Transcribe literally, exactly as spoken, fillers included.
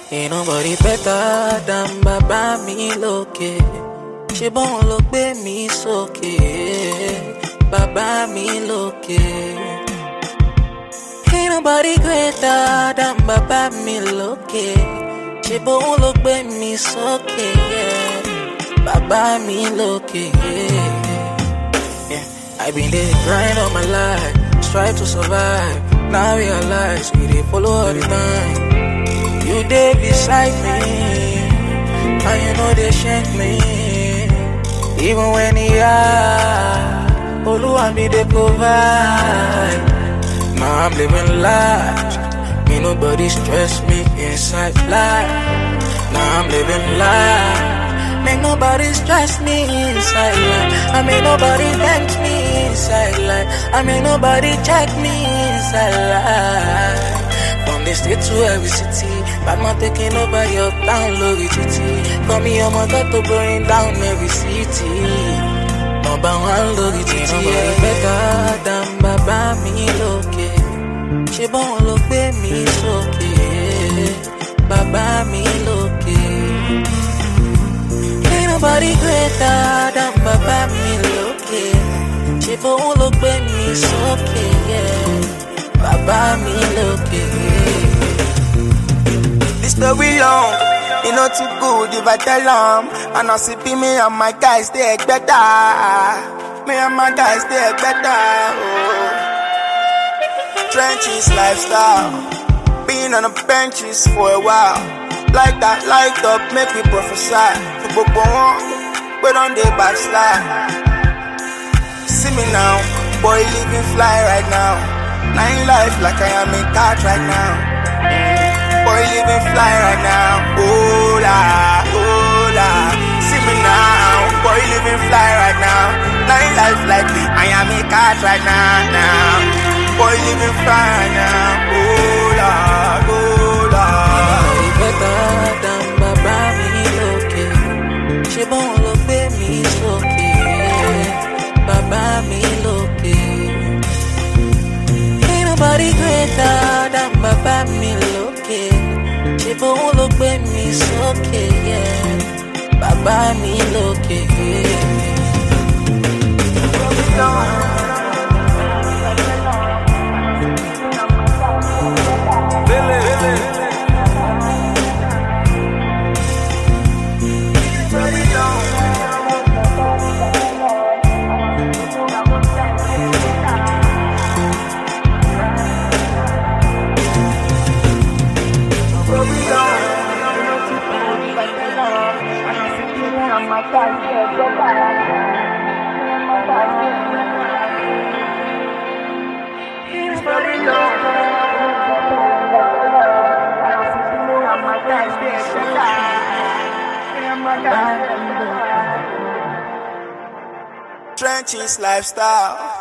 Ain't nobody better than Baba mi lókè. Ṣé bọ́n ló gbé mi sókè? Baba mi lókè. Ain't nobody greater than Baba mi lókè. Ṣé bọ́n ló gbé mi sókè? Baba mi lókè. Yeah. I been there grind all my life, strive to survive. Now I realize we dey follow all the time. You dey beside me, and you know they shake me. Even when he high, Oluwa me dey provide. Now I'm living life, me nobody stress me inside life. Now I'm living life, make nobody stress me inside life. I make nobody tempt me inside life. I make nobody check me inside life. From the state to every city, bad man taking over your town, Lori G T. Call me your mother to burn down every city. Number one, Lori G T. Nobody better than Baba mi lókè. Ṣé bọ́n ló gbé mi sókè? Baba mi lókè. Ain't nobody greater than Baba mi lókè. Ṣé bọ́n ló gbé mi sókè? Baba mi lókè. This story long, it not too good if I tell them. And I see me and my guys, they better. Me and my guys, they better. Oh. Trenches lifestyle, been on the benches for a while. Like that, light up, make me prophesy. To book one, but on the backslide. See me now, boy living fly right now. Nine life like I am in touch right now. Boy living fly right now. Oh la, oh la. See me now, boy living fly right now. Nine life like me, I am in touch right now. Now, boy living fly right now. Oh la, oh la. Nobody better than Baba mi lókè. Ṣé bọ́n ló gbé mi sókè? Baba mi lókè. Nobody greater than Baba mi lókè. Ṣé bọ́n ló gbé mi sókè? Baba mi lókè. Trenches lifestyle.